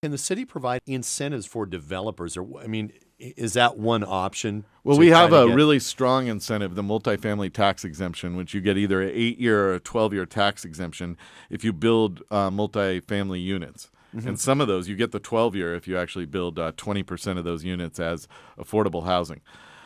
Can the city provide incentives for developers? Or, I mean, is that one option? Well, to we try have to a get- really strong incentive, the multifamily tax exemption, which you get either an 8-year or a 12-year tax exemption if you build multifamily units. And some of those, you get the 12-year if you actually build 20% of those units as affordable housing.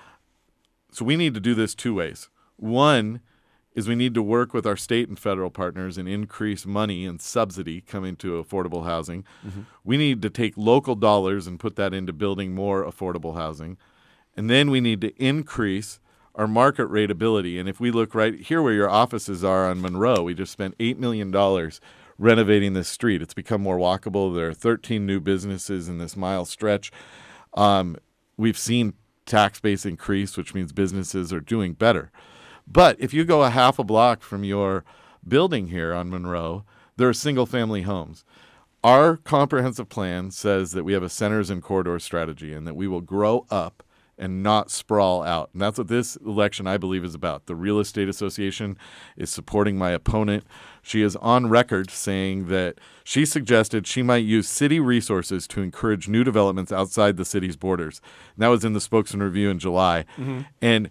So we need to do this two ways. One is we need to work with our state and federal partners and increase money and subsidy coming to affordable housing. We need to take local dollars and put that into building more affordable housing. And then we need to increase our market rate ability. And if we look right here where your offices are on Monroe, we just spent $8 million renovating this street. It's become more walkable. There are 13 new businesses in this mile stretch. We've seen tax base increase, which means businesses are doing better. But if you go a half a block from your building here on Monroe, there are single-family homes. Our comprehensive plan says that we have a centers and corridor strategy and that we will grow up and not sprawl out. And that's what this election, I believe, is about. The Real Estate Association is supporting my opponent. She is on record saying that she suggested she might use city resources to encourage new developments outside the city's borders. And that was in the Spokesman Review in July. And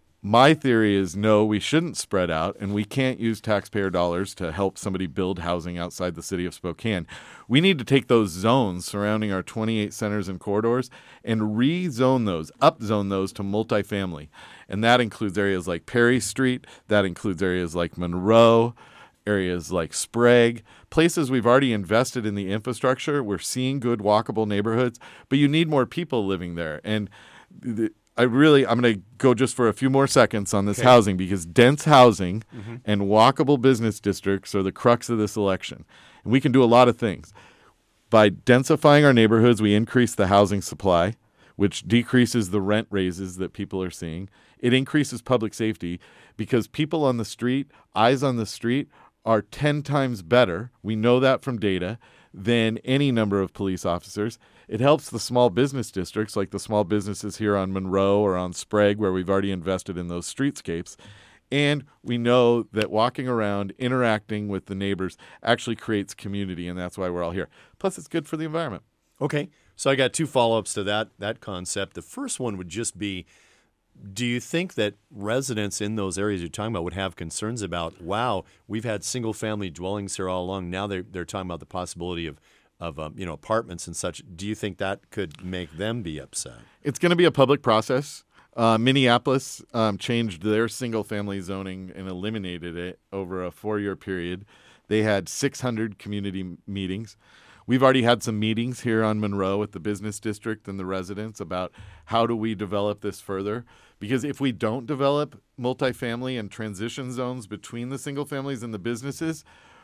my theory is no, we shouldn't spread out, and we can't use taxpayer dollars to help somebody build housing outside the city of Spokane. We need to take those zones surrounding our 28 centers and corridors and rezone those, upzone those to multifamily. And that includes areas like Perry Street, that includes areas like Monroe, areas like Sprague, places we've already invested in the infrastructure. We're seeing good walkable neighborhoods, but you need more people living there. And I'm going to go just for a few more seconds on this housing, because dense housing and walkable business districts are the crux of this election. And we can do a lot of things. By densifying our neighborhoods, we increase the housing supply, which decreases the rent raises that people are seeing. It increases public safety because people on the street, eyes on the street, are 10 times better. We know that from data, than any number of police officers. It helps the small business districts, like the small businesses here on Monroe or on Sprague, where we've already invested in those streetscapes. And we know that walking around, interacting with the neighbors actually creates community, and that's why we're all here. Plus, it's good for the environment. Okay, so I got two follow-ups to that concept. The first one would just be, do you think that residents in those areas you're talking about would have concerns about, wow, we've had single-family dwellings here all along, now they're talking about the possibility of apartments and such. Do you think that could make them be upset? It's going to be a public process. Minneapolis changed their single-family zoning and eliminated it over a 4-year period. They had 600 community meetings. We've already had some meetings here on Monroe with the business district and the residents about how do we develop this further. Because if we don't develop multifamily and transition zones between the single families and the businesses,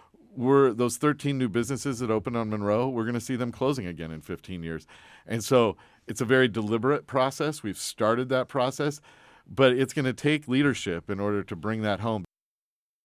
those 13 new businesses that opened on Monroe, we're going to see them closing again in 15 years. And so it's a very deliberate process. We've started that process, but it's going to take leadership in order to bring that home.